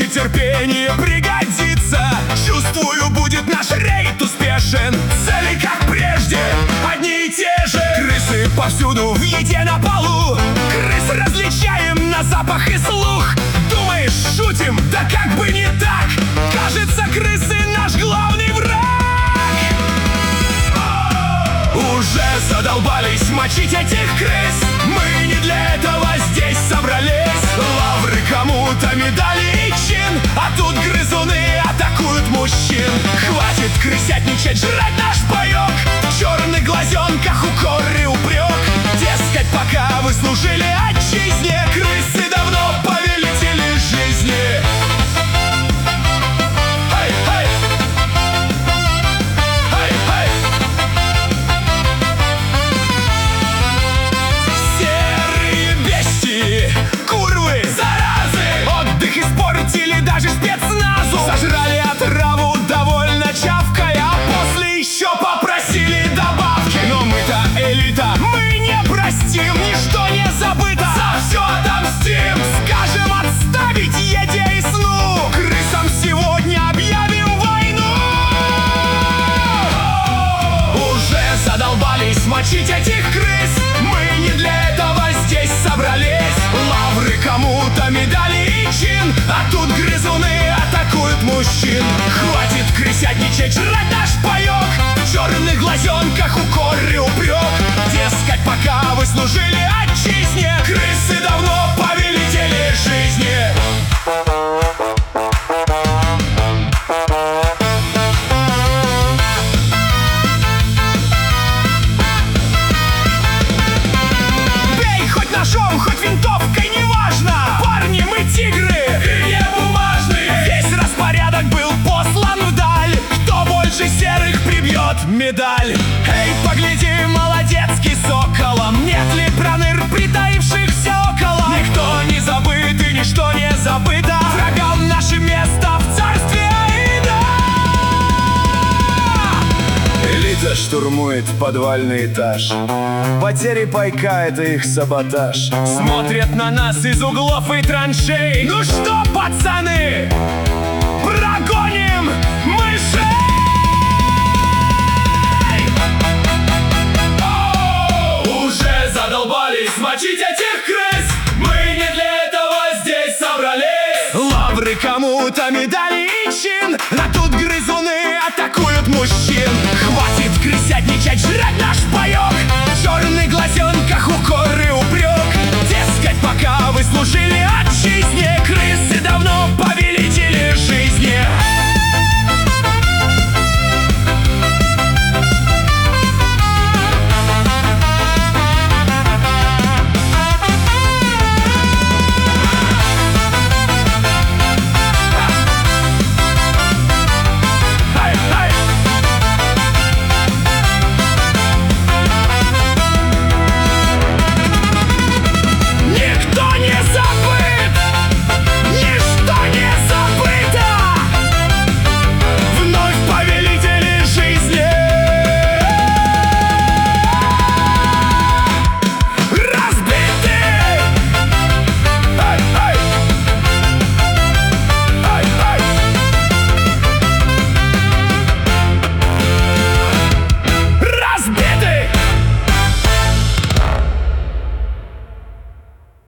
ночи терпение пригодится. Чувствую, будет наш рейд успешен. Цели, как прежде, одни и те же. Крысы повсюду, в еде на полу. Крыс различаем на запах и слух. Думаешь, шутим? Да как бы не так. Кажется, крысы наш главный враг. Уже задолбались мочить этих крыс. Мы не для этого здесь собрались. Лавры кому-то, медали и чин, а тут грызуны атакуют мужчин. Хватит крысятничать, жрать наш паёк. В черных глазенках укор и упрек. Дескать, пока вы служили отчизне, крысы давно повелители жизни. Даже спецназу сожрали отраву, довольно чавкая, а после еще попросили добавки. Но мы-то элита, мы не простим, ничто не забыто, за все отомстим. Скажем отставить еде и сну, крысам сегодня объявим войну. Уже задолбались мочить этих крыс. Мы не для этого здесь собрались. Лавры кому-то, медали и чин, а тут грызуны атакуют мужчин. Хватит крысятничать, жрать наш паёк. В черных глазенках укор и упрек. Дескать, пока вы служили отчизне, крысы давно повелители жизни. Бей хоть ножом, хоть винтовкой, неважно. Парни, мы тигры и не бумажные. Весь распорядок был послан вдаль. Кто больше серых, прибьет медаль. Эй, погляди, молодецкий соколом. Нет ли проныр, притаившихся около? Никто не забыт и ничто не забыто. Врагам наше место в царстве Аида. Элита штурмует подвальный этаж. Потери пайка — это их саботаж. Смотрят на нас из углов и траншей. Ну что, пацаны, прогоним мышей! Уже задолбались мочить этих крыс. Мы не для этого здесь собрались. Лавры кому-то, медали и чин, а тут грызуны атакуют мужчин. Хватит крысятничать, жрать наш паёк. В черных глазенках укор и упрек. Дескать, пока вы служили